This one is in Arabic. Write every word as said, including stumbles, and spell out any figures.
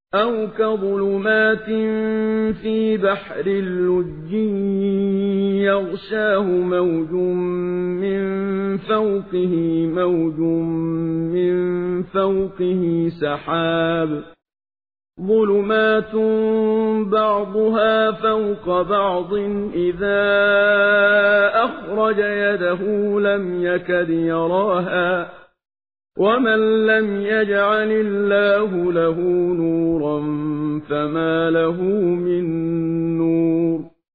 أَوْ كَظُلُمَاتٍ فِي بَحْرٍ لُّجٍّيٍّ يَغْشَاهُ مَوْجٌ مِّن فَوْقِهِ مَوْجٌ مِّن فَوْقِهِ سَحَابٌ ۚ ظُلُمَاتٌ بَعْضُهَا فَوْقَ بَعْضٍ إِذَا أَخْرَجَ يَدَهُ لَمْ يَكَدْ يَرَاهَا ۗ وَمَن لَّمْ يَجْعَلِ اللَّهُ لَهُ نُورًا فَمَا لَهُ مِن نُّورٍ